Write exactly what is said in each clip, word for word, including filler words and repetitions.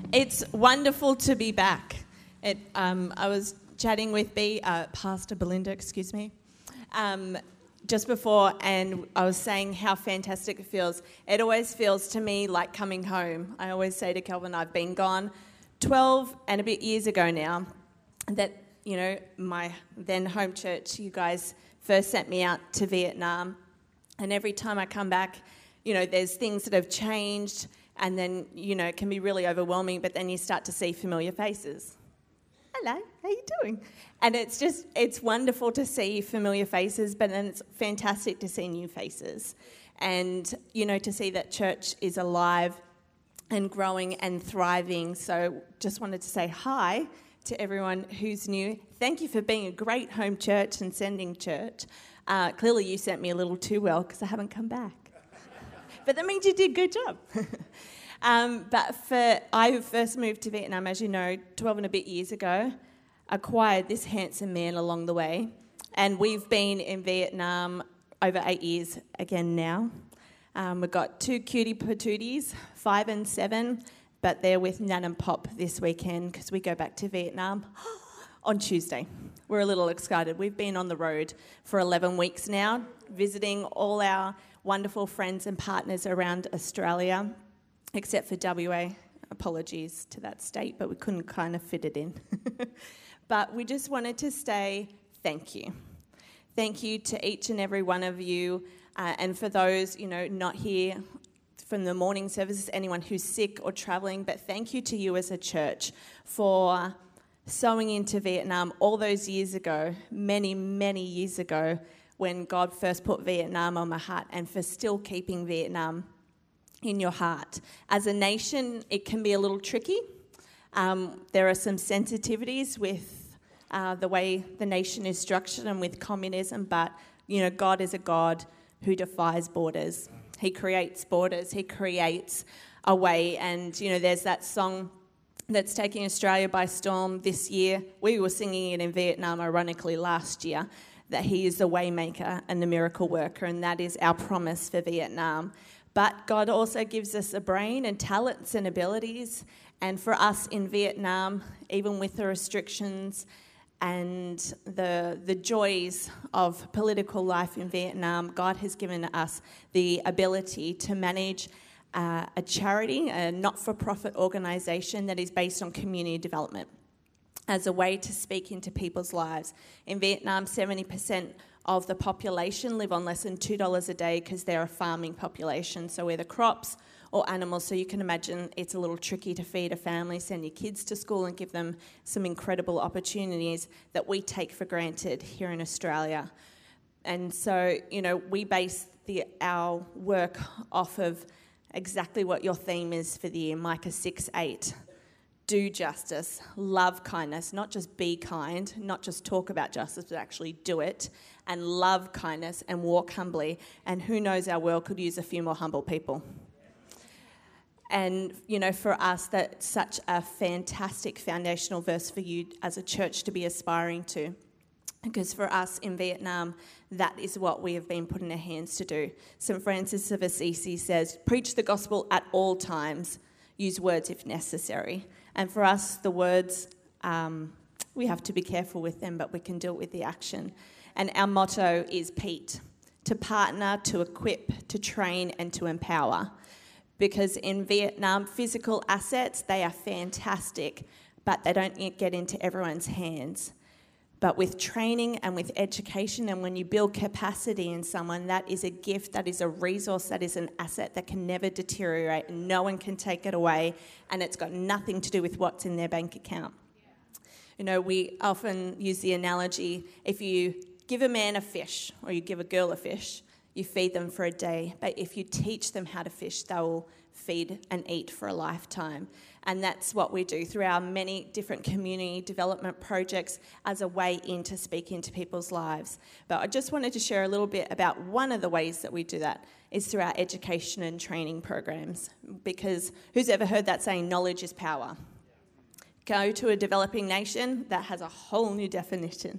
It's wonderful to be back. It, um, I was chatting with B, uh, Pastor Belinda, excuse me, um, just before, and I was saying how fantastic it feels. It always feels to me like coming home. I always say to Kelvin, I've been gone twelve and a bit years ago now, that, you know, my then home church, you guys first sent me out to Vietnam, and every time I come back, you know, there's things that have changed, and then, you know, it can be really overwhelming, but then you start to see familiar faces. Hello, how you doing? And it's just, it's wonderful to see familiar faces, but then it's fantastic to see new faces. And, you know, to see that church is alive and growing and thriving. So just wanted to say hi to everyone who's new. Thank you for being a great home church and sending church. Uh, clearly you sent me a little too well because I haven't come back. But that means you did a good job. Um, but for I first moved to Vietnam, as you know, twelve and a bit years ago, acquired this handsome man along the way, and we've been in Vietnam over eight years again now. Um, we've got two cutie patooties, five and seven, but they're with Nan and Pop this weekend because we go back to Vietnam on Tuesday. We're a little excited. We've been on the road for eleven weeks now, visiting all our wonderful friends and partners around Australia, except for W A. Apologies to that state, but we couldn't kind of fit it in. But we just wanted to say thank you. Thank you to each and every one of you, uh, and for those, you know, not here from the morning services, anyone who's sick or travelling, but thank you to you as a church for sowing into Vietnam all those years ago, many, many years ago, when God first put Vietnam on my heart, and for still keeping Vietnam in your heart. As a nation, it can be a little tricky. Um, there are some sensitivities with uh, the way the nation is structured and with communism, but, you know, God is a God who defies borders. He creates borders. He creates a way, and, you know, there's that song that's taking Australia by storm this year. We were singing it in Vietnam, ironically, last year, that He is the way maker and the miracle worker, and that is our promise for Vietnam. But God also gives us a brain and talents and abilities. And for us in Vietnam, even with the restrictions and the the joys of political life in Vietnam, God has given us the ability to manage uh, a charity, a not-for-profit organisation that is based on community development as a way to speak into people's lives. In Vietnam, seventy percent of the population live on less than two dollars a day because they're a farming population, so either crops or animals. So you can imagine it's a little tricky to feed a family, send your kids to school and give them some incredible opportunities that we take for granted here in Australia. And so, you know, we base the, our work off of exactly what your theme is for the year, Micah six eight. Do justice, love kindness, not just be kind, not just talk about justice, but actually do it, and love kindness and walk humbly. And who knows, our world could use a few more humble people. And, you know, for us, that's such a fantastic foundational verse for you as a church to be aspiring to. Because for us in Vietnam, that is what we have been put in our hands to do. Saint Francis of Assisi says, preach the gospel at all times, use words if necessary. And for us, the words, um, we have to be careful with them, but we can do it with the action. And our motto is PEAT, to partner, to equip, to train, and to empower. Because in Vietnam, physical assets, they are fantastic, but they don't get into everyone's hands. But with training and with education, and when you build capacity in someone, that is a gift, that is a resource, that is an asset that can never deteriorate, and no one can take it away, and it's got nothing to do with what's in their bank account. You know, we often use the analogy, if you give a man a fish, or you give a girl a fish, you feed them for a day. But if you teach them how to fish, they will feed and eat for a lifetime. And that's what we do through our many different community development projects as a way in to speak into people's lives. But I just wanted to share a little bit about one of the ways that we do that is through our education and training programs. Because who's ever heard that saying, knowledge is power? Go to a developing nation, that has a whole new definition.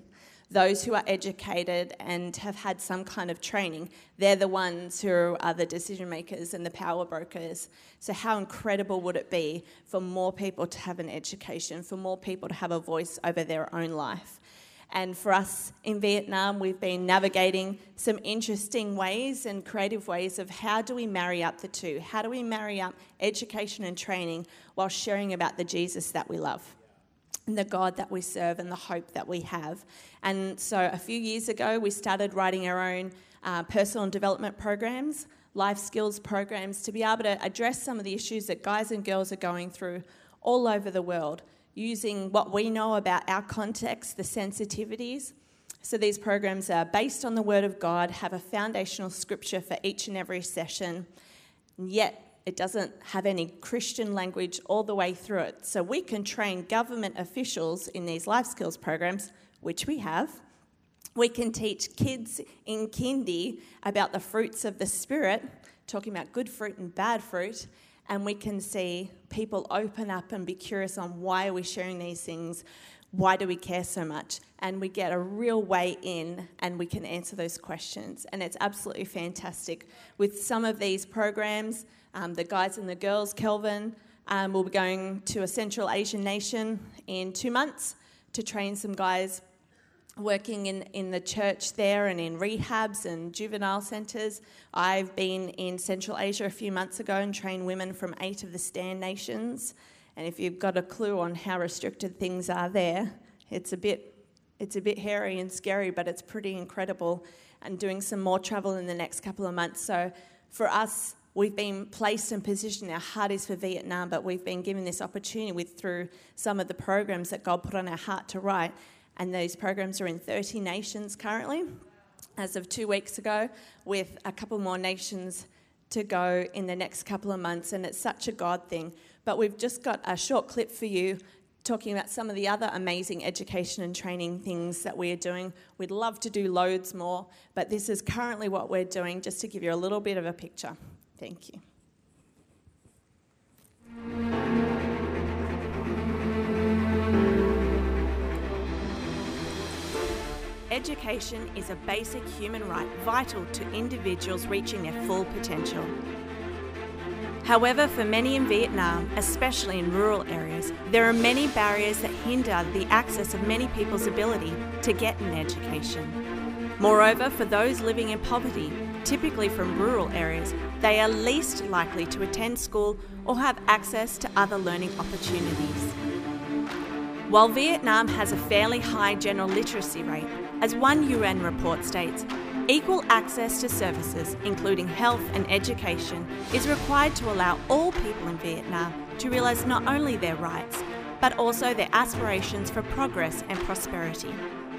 those who are educated and have had some kind of training, they're the ones who are the decision makers and the power brokers. So how incredible would it be for more people to have an education, for more people to have a voice over their own life? And for us in Vietnam, we've been navigating some interesting ways and creative ways of how do we marry up the two? How do we marry up education and training while sharing about the Jesus that we love, and the God that we serve, and the hope that we have? And so a few years ago, we started writing our own uh, personal development programs, life skills programs, to be able to address some of the issues that guys and girls are going through all over the world, using what we know about our context, the sensitivities. So these programs are based on the Word of God, have a foundational scripture for each and every session, and yet it doesn't have any Christian language all the way through it. So we can train government officials in these life skills programs, which we have. We can teach kids in kindy about the fruits of the Spirit, talking about good fruit and bad fruit, and we can see people open up and be curious on why are we sharing these things, why do we care so much, and we get a real way in and we can answer those questions. And it's absolutely fantastic. With some of these programs, um, the guys and the girls, Kelvin, um, will be going to a Central Asian nation in two months to train some guys working in, in the church there and in rehabs and juvenile centres. I've been in Central Asia a few months ago and trained women from eight of the Stand nations. And if you've got a clue on how restricted things are there, it's a bit it's a bit hairy and scary, but it's pretty incredible. And doing some more travel in the next couple of months. So for us, we've been placed and positioned. Our heart is for Vietnam, but we've been given this opportunity with through some of the programs that God put on our heart to write. And those programs are in thirty nations currently, as of two weeks ago, with a couple more nations to go in the next couple of months. And it's such a God thing. But we've just got a short clip for you talking about some of the other amazing education and training things that we are doing. We'd love to do loads more, but this is currently what we're doing, just to give you a little bit of a picture. Thank you. Education is a basic human right vital to individuals reaching their full potential. However, for many in Vietnam, especially in rural areas, there are many barriers that hinder the access of many people's ability to get an education. Moreover, for those living in poverty, typically from rural areas, they are least likely to attend school or have access to other learning opportunities. While Vietnam has a fairly high general literacy rate, as one U N report states, equal access to services, including health and education, is required to allow all people in Vietnam to realise not only their rights, but also their aspirations for progress and prosperity.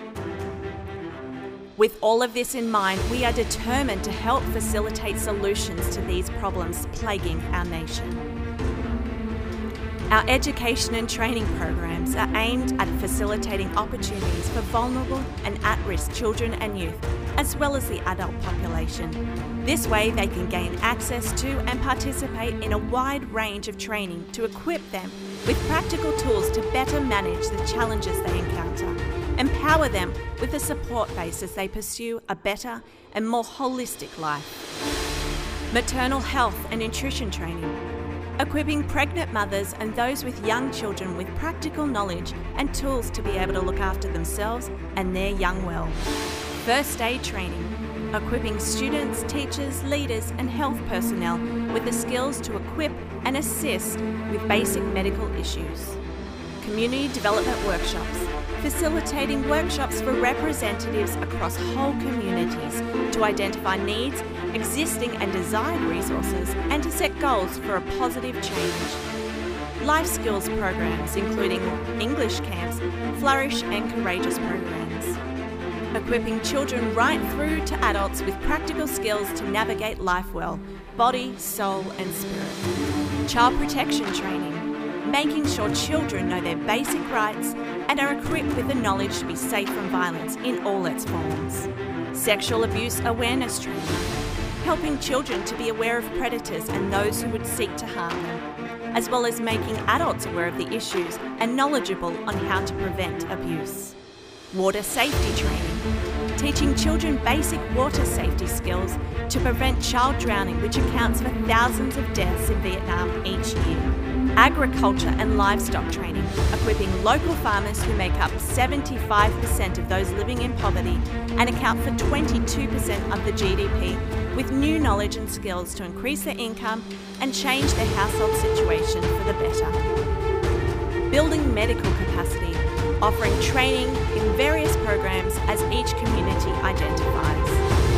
With all of this in mind, we are determined to help facilitate solutions to these problems plaguing our nation. Our education and training programs are aimed at facilitating opportunities for vulnerable and at-risk children and youth, as well as the adult population. This way they can gain access to and participate in a wide range of training to equip them with practical tools to better manage the challenges they encounter, empower them with a support base as they pursue a better and more holistic life. Maternal health and nutrition training, equipping pregnant mothers and those with young children with practical knowledge and tools to be able to look after themselves and their young well. First aid training, equipping students, teachers, leaders and health personnel with the skills to equip and assist with basic medical issues. Community development workshops, facilitating workshops for representatives across whole communities to identify needs, existing and desired resources, and to set goals for a positive change. Life skills programs, including English camps, Flourish and Courageous programs. Equipping children right through to adults with practical skills to navigate life well, body, soul and spirit. Child protection training, making sure children know their basic rights and are equipped with the knowledge to be safe from violence in all its forms. Sexual abuse awareness training, helping children to be aware of predators and those who would seek to harm them, as well as making adults aware of the issues and knowledgeable on how to prevent abuse. water safety training, teaching children basic water safety skills to prevent child drowning, which accounts for thousands of deaths in Vietnam each year. Agriculture and livestock training, equipping local farmers who make up seventy-five percent of those living in poverty and account for twenty-two percent of the G D P with new knowledge and skills to increase their income and change their household situation for the better. Building medical capacity, offering training in various programs as each community identifies.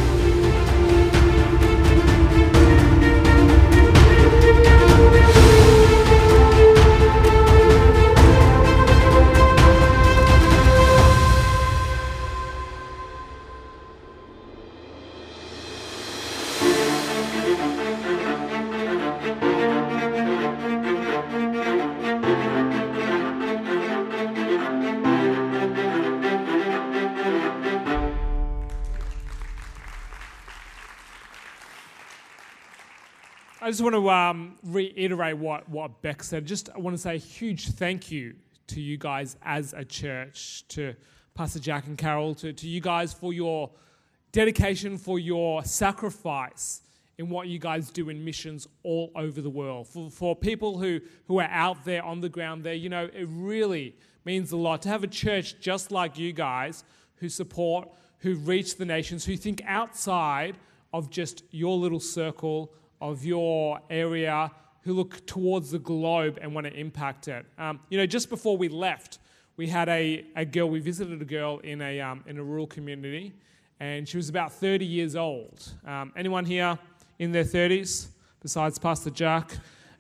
I just want to um, reiterate what, what Beck said. Just I want to say a huge thank you to you guys as a church, to Pastor Jack and Carol, to, to you guys for your dedication, for your sacrifice in what you guys do in missions all over the world. For, for people who, who are out there on the ground there, you know, it really means a lot to have a church just like you guys who support, who reach the nations, who think outside of just your little circle of your area, who look towards the globe and want to impact it. Um, you know, just before we left, we had a, a girl, we visited a girl in a um, in a rural community, and she was about thirty years old. Um, anyone here in their thirties besides Pastor Jack?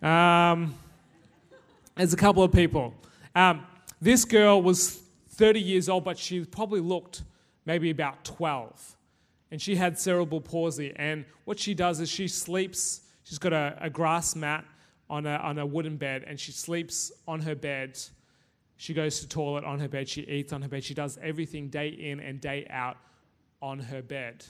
Um, there's a couple of people. Um, this girl was thirty years old, but she probably looked maybe about twelve. And she had cerebral palsy. And what she does is she sleeps, she's got a, a grass mat on a, on a wooden bed, and she sleeps on her bed. She goes to the toilet on her bed. She eats on her bed. She does everything day in and day out on her bed.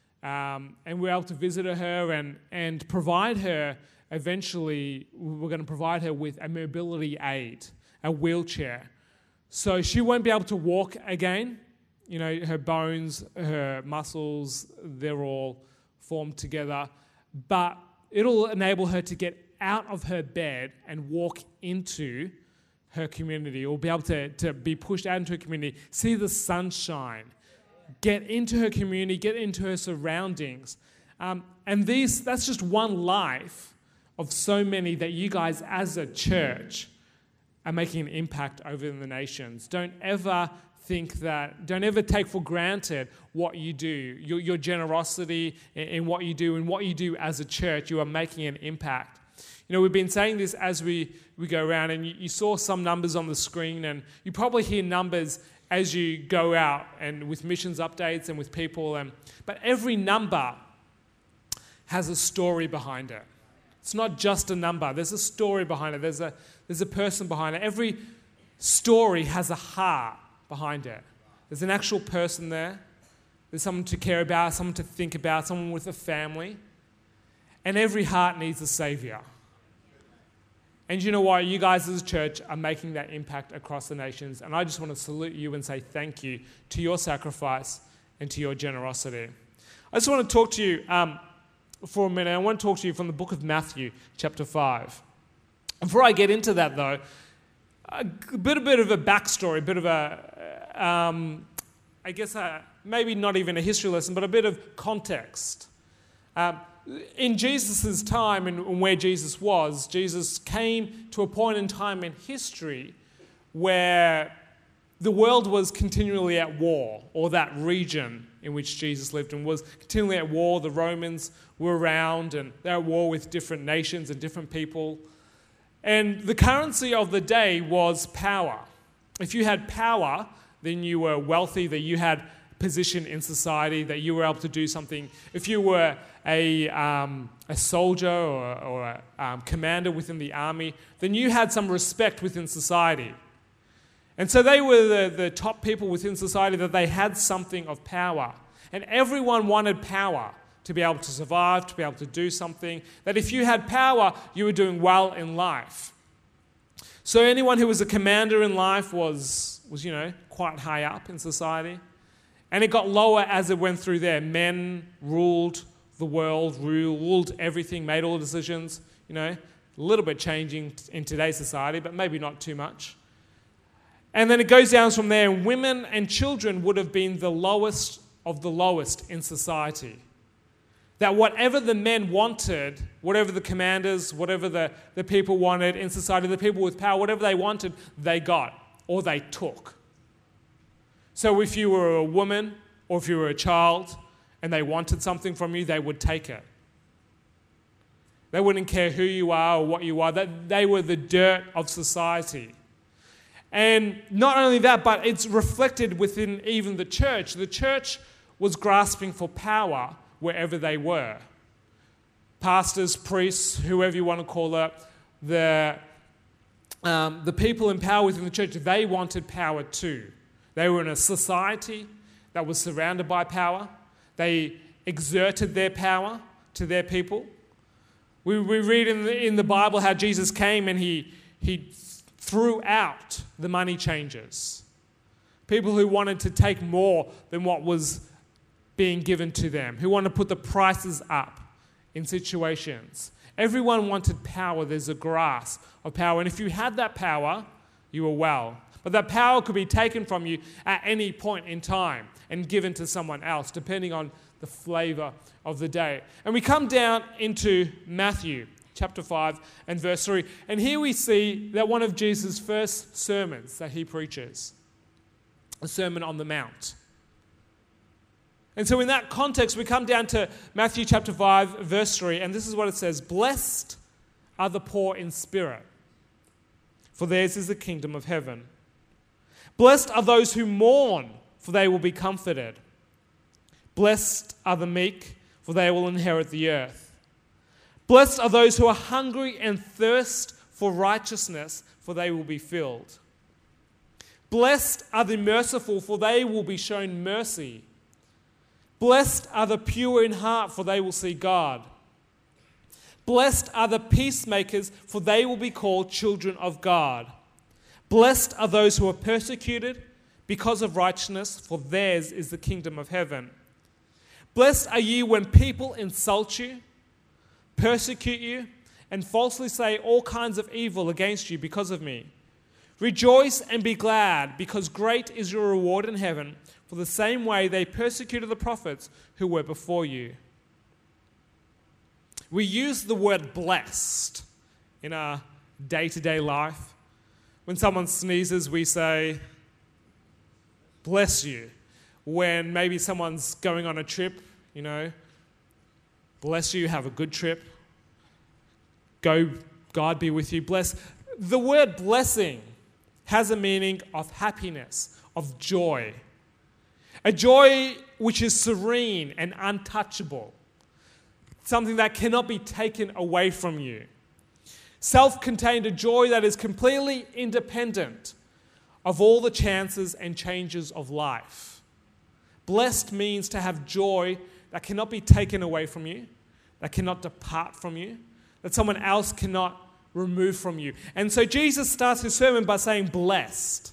Um, and we're able to visit her and, and provide her, eventually, we're going to provide her with a mobility aid, a wheelchair. So she won't be able to walk again. You know, her bones, her muscles, they're all formed together. But it'll enable her to get out of her bed and walk into her community, or be able to, to be pushed out into her community, see the sunshine, get into her community, get into her surroundings. Um, and these that's just one life of so many that you guys as a church are making an impact over in the nations. Don't ever think that, don't ever take for granted what you do, your, your generosity in, in what you do, and what you do as a church. You are making an impact. You know, we've been saying this as we, we go around, and you, you saw some numbers on the screen, and you probably hear numbers as you go out and with missions updates and with people. And, but every number has a story behind it. It's not just a number. There's a story behind it. There's a, there's a person behind it. Every story has a heart behind it. There's an actual person there. There's someone to care about, someone to think about, someone with a family. And every heart needs a savior. And you know what? You guys as a church are making that impact across the nations. And I just want to salute you and say thank you to your sacrifice and to your generosity. I just want to talk to you um, for a minute. I want to talk to you from the book of Matthew, chapter five. Before I get into that, though, a bit, a bit of a backstory, a bit of a, um, I guess, a, maybe not even a history lesson, but a bit of context. Um, in Jesus' time and where Jesus was, Jesus came to a point in time in history where the world was continually at war, or that region in which Jesus lived in was continually at war. The Romans were around, and they were at war with different nations and different people. And the currency of the day was power. If you had power, then you were wealthy, that you had position in society, that you were able to do something. If you were a, um, a soldier or, or a um, commander within the army, then you had some respect within society. And so they were the, the top people within society, that they had something of power. And everyone wanted power to be able to survive, to be able to do something. That if you had power, you were doing well in life. So anyone who was a commander in life was, was, you know, quite high up in society. And it got lower as it went through there. Men ruled the world, ruled everything, made all the decisions, you know, a little bit changing in today's society, but maybe not too much. And then it goes down from there, and women and children would have been the lowest of the lowest in society. That whatever the men wanted, whatever the commanders, whatever the, the people wanted in society, the people with power, whatever they wanted, they got, or they took. So if you were a woman, or if you were a child, and they wanted something from you, they would take it. They wouldn't care who you are or what you are. They were the dirt of society. And not only that, but it's reflected within even the church. The church was grasping for power wherever they were. Pastors, priests, whoever you want to call it, the, um, the people in power within the church, they wanted power too. They were in a society that was surrounded by power. They exerted their power to their people. We, we read in the, in the Bible how Jesus came and he, he threw out the money changers. People who wanted to take more than what was being given to them, who wanted to put the prices up in situations. Everyone wanted power. There's a grasp of power. And if you had that power, you were well. But that power could be taken from you at any point in time and given to someone else, depending on the flavor of the day. And we come down into Matthew chapter five and verse three. And here we see that one of Jesus' first sermons that he preaches, a Sermon on the Mount. And so in that context, we come down to Matthew chapter five, verse three, and this is what it says: "Blessed are the poor in spirit, for theirs is the kingdom of heaven. Blessed are those who mourn, for they will be comforted. Blessed are the meek, for they will inherit the earth. Blessed are those who are hungry and thirst for righteousness, for they will be filled. Blessed are the merciful, for they will be shown mercy. Blessed are the pure in heart, for they will see God. Blessed are the peacemakers, for they will be called children of God. Blessed are those who are persecuted because of righteousness, for theirs is the kingdom of heaven. Blessed are you when people insult you, persecute you, and falsely say all kinds of evil against you because of me. Rejoice and be glad, because great is your reward in heaven, for the same way they persecuted the prophets who were before you." We use the word blessed in our day-to-day life. When someone sneezes, we say, "Bless you." When maybe someone's going on a trip, you know, "Bless you, have a good trip. Go, God be with you." Bless. The word blessing has a meaning of happiness, of joy. A joy which is serene and untouchable. Something that cannot be taken away from you. Self-contained, a joy that is completely independent of all the chances and changes of life. Blessed means to have joy that cannot be taken away from you, that cannot depart from you, that someone else cannot remove from you. And so Jesus starts his sermon by saying, "Blessed.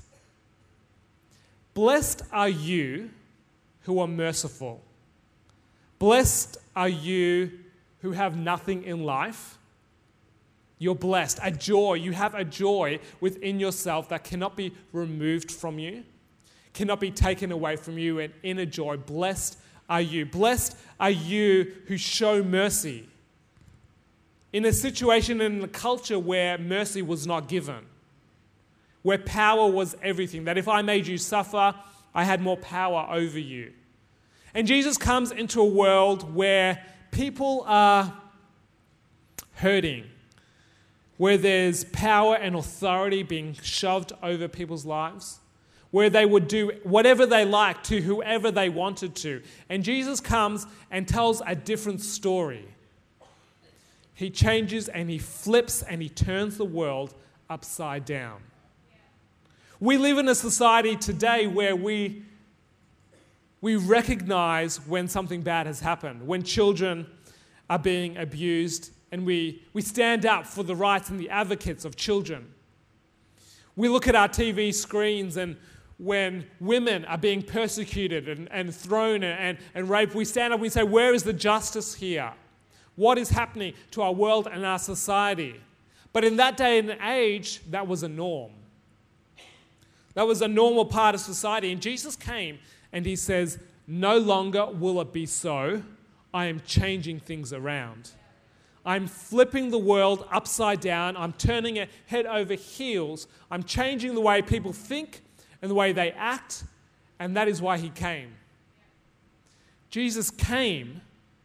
Blessed are you who are merciful. Blessed are you who have nothing in life. You're blessed. A joy. You have a joy within yourself that cannot be removed from you, cannot be taken away from you, and inner joy. Blessed are you. Blessed are you who show mercy. In a situation, in a culture where mercy was not given, where power was everything, that if I made you suffer, I had more power over you. And Jesus comes into a world where people are hurting, where there's power and authority being shoved over people's lives, where they would do whatever they liked to whoever they wanted to. And Jesus comes and tells a different story. He changes and he flips and he turns the world upside down. We live in a society today where we, we recognize when something bad has happened, when children are being abused, and we, we stand up for the rights and the advocates of children. We look at our T V screens, and when women are being persecuted and, and thrown and, and raped, we stand up and we say, where is the justice here? What is happening to our world and our society? But in that day and age, that was a norm. That was a normal part of society. And Jesus came and he says, no longer will it be so. I am changing things around. I'm flipping the world upside down. I'm turning it head over heels. I'm changing the way people think and the way they act. And that is why he came. Jesus came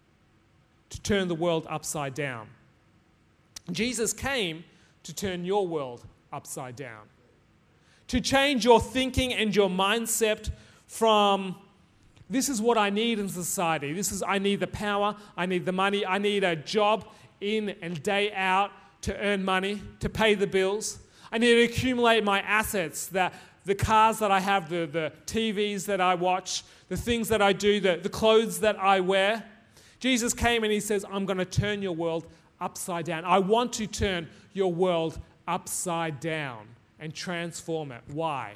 to turn the world upside down. Jesus came to turn your world upside down. To change your thinking and your mindset from, this is what I need in society. This is, I need the power, I need the money, I need a job in and day out to earn money, to pay the bills. I need to accumulate my assets, that the cars that I have, the, the T Vs that I watch, the things that I do, the, the clothes that I wear. Jesus came and he says, I'm going to turn your world upside down. I want to turn your world upside down and transform it. Why?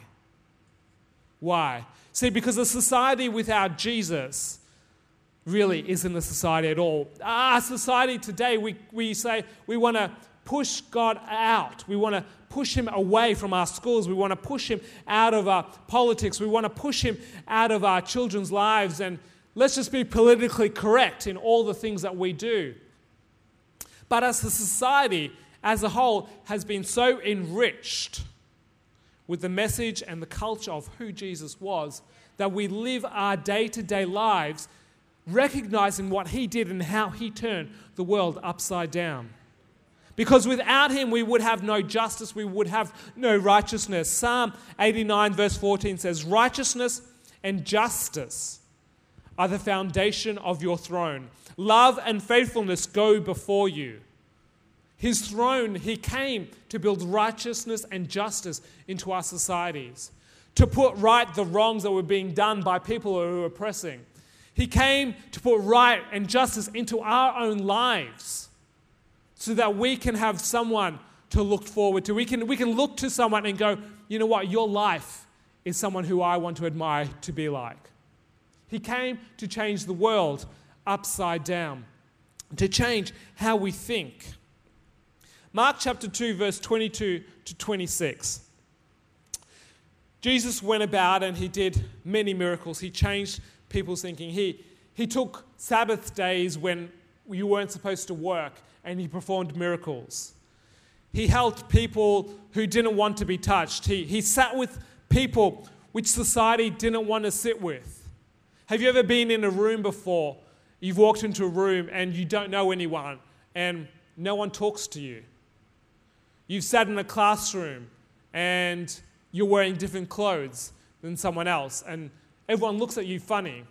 Why? See, because a society without Jesus really isn't a society at all. Our society today, we, we say we want to push God out. We want to push him away from our schools. We want to push him out of our politics. We want to push him out of our children's lives. And let's just be politically correct in all the things that we do. But as a society as a whole has been so enriched with the message and the culture of who Jesus was, that we live our day-to-day lives recognizing what he did and how he turned the world upside down. Because without him, we would have no justice, we would have no righteousness. Psalm eighty-nine verse fourteen says, righteousness and justice are the foundation of your throne. Love and faithfulness go before you. His throne, he came to build righteousness and justice into our societies, to put right the wrongs that were being done by people who were oppressing. He came to put right and justice into our own lives so that we can have someone to look forward to. We can, we can look to someone and go, you know what, your life is someone who I want to admire to be like. He came to change the world upside down, to change how we think. Mark chapter two, verse twenty-two to twenty-six. Jesus went about and he did many miracles. He changed people's thinking. He, he took Sabbath days when you weren't supposed to work and he performed miracles. He helped people who didn't want to be touched. He, he sat with people which society didn't want to sit with. Have you ever been in a room before? You've walked into a room and you don't know anyone and no one talks to you. You've sat in a classroom and you're wearing different clothes than someone else and everyone looks at you funny.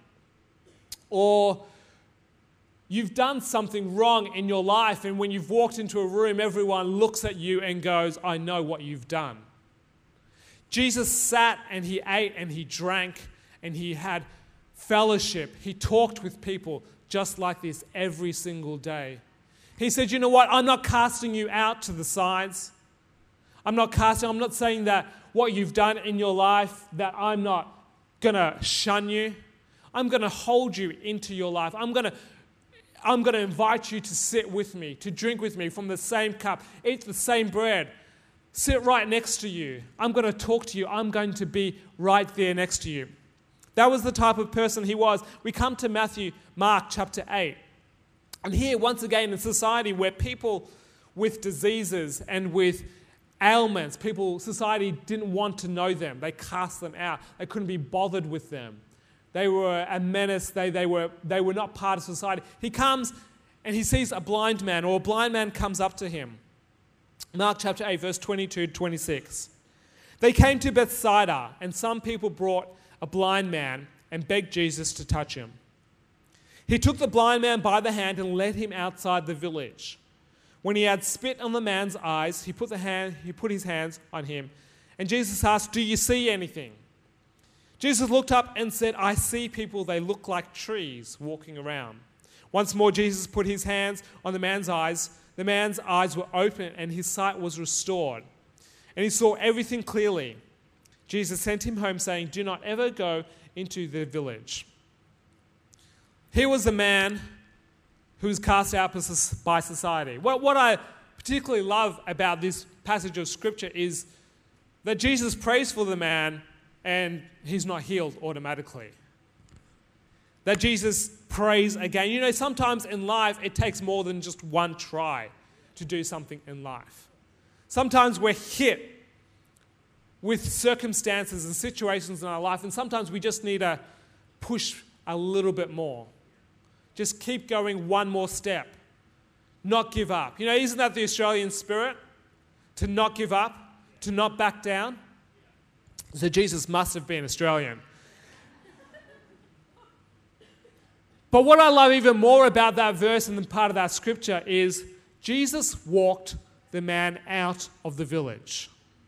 Or you've done something wrong in your life and when you've walked into a room, everyone looks at you and goes, I know what you've done. Jesus sat and he ate and he drank and he had fellowship. He talked with people just like this every single day. He said, you know what, I'm not casting you out to the sides. I'm not casting, I'm not saying that what you've done in your life, that I'm not going to shun you. I'm going to hold you into your life. I'm going to I'm going to invite you to sit with me, to drink with me from the same cup, eat the same bread, sit right next to you. I'm going to talk to you. I'm going to be right there next to you. That was the type of person he was. We come to Matthew, Mark chapter eight. And here, once again, in society where people with diseases and with ailments, people, society didn't want to know them. They cast them out. They couldn't be bothered with them. They were a menace. They, they, were, they were not part of society. He comes and he sees a blind man, or a blind man comes up to him. Mark chapter eight, verse twenty-two to twenty-six. They came to Bethsaida, and some people brought a blind man and begged Jesus to touch him. He took the blind man by the hand and led him outside the village. When he had spit on the man's eyes, he put, the hand, he put his hands on him. And Jesus asked, do you see anything? Jesus looked up and said, I see people, they look like trees walking around. Once more, Jesus put his hands on the man's eyes. The man's eyes were open and his sight was restored. and he saw everything clearly. Jesus sent him home saying, "Do not ever go into the village." Here was a man who was cast out by society. What, what I particularly love about this passage of Scripture is that Jesus prays for the man and he's not healed automatically. That Jesus prays again. You know, sometimes in life it takes more than just one try to do something in life. Sometimes we're hit with circumstances and situations in our life, and sometimes we just need to push a little bit more. Just keep going one more step. Not give up. You know, isn't that the Australian spirit? To not give up, to not back down. So Jesus must have been Australian. But what I love even more about that verse and the part of that scripture is Jesus walked the man out of the village.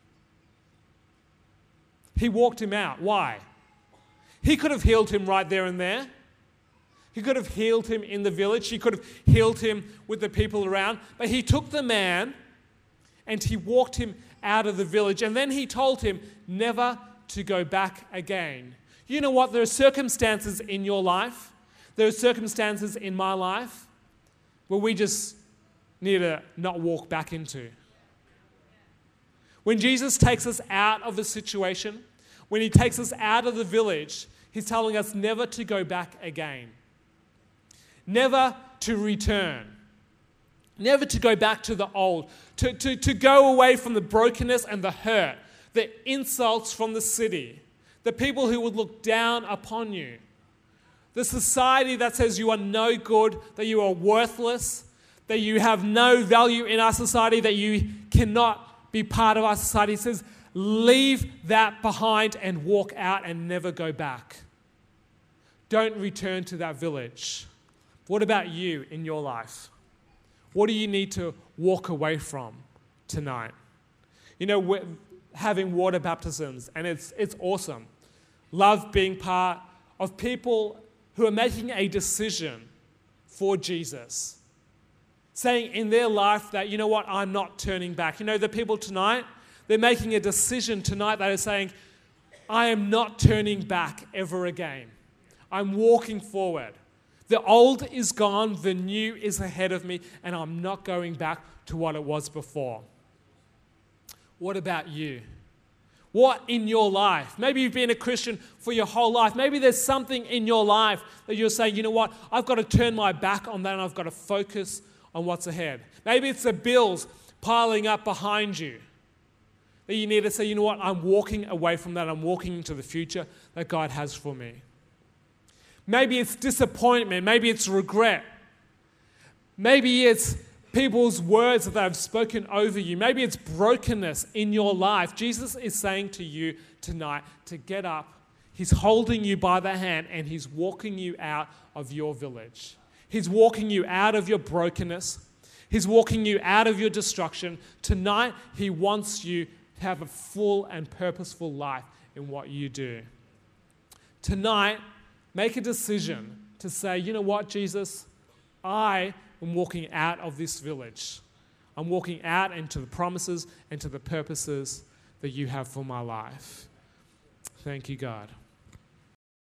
He walked him out. Why? He could have healed him right there and there. He could have healed him in the village. He could have healed him with the people around. But he took the man and he walked him out of the village. And then he told him never to go back again. You know what? There are circumstances in your life, there are circumstances in my life where we just need to not walk back into. When Jesus takes us out of the situation, when he takes us out of the village, he's telling us never to go back again. Never to return. Never to go back to the old. To, to, to go away from the brokenness and the hurt, the insults from the city, the people who would look down upon you, the society that says you are no good, that you are worthless, that you have no value in our society, that you cannot be part of our society. He says, leave that behind and walk out and never go back. Don't return to that village. What about you in your life? What do you need to walk away from tonight? You know, we're having water baptisms, and it's it's awesome. Love being part of people who are making a decision for Jesus. Saying in their life that, you know what, I'm not turning back. You know, the people tonight, they're making a decision tonight that is saying, I am not turning back ever again. I'm walking forward. The old is gone, the new is ahead of me, and I'm not going back to what it was before. What about you? What in your life? Maybe you've been a Christian for your whole life. Maybe there's something in your life that you're saying, you know what, I've got to turn my back on that and I've got to focus on what's ahead. Maybe it's the bills piling up behind you that you need to say, you know what, I'm walking away from that. I'm walking into the future that God has for me. Maybe it's disappointment. Maybe it's regret. Maybe it's people's words that they've spoken over you. Maybe it's brokenness in your life. Jesus is saying to you tonight to get up. He's holding you by the hand and he's walking you out of your village. He's walking you out of your brokenness. He's walking you out of your destruction. Tonight, he wants you to have a full and purposeful life in what you do. Tonight, make a decision to say, you know what, Jesus, I am walking out of this village. I'm walking out into the promises and to the purposes that you have for my life. Thank you, God.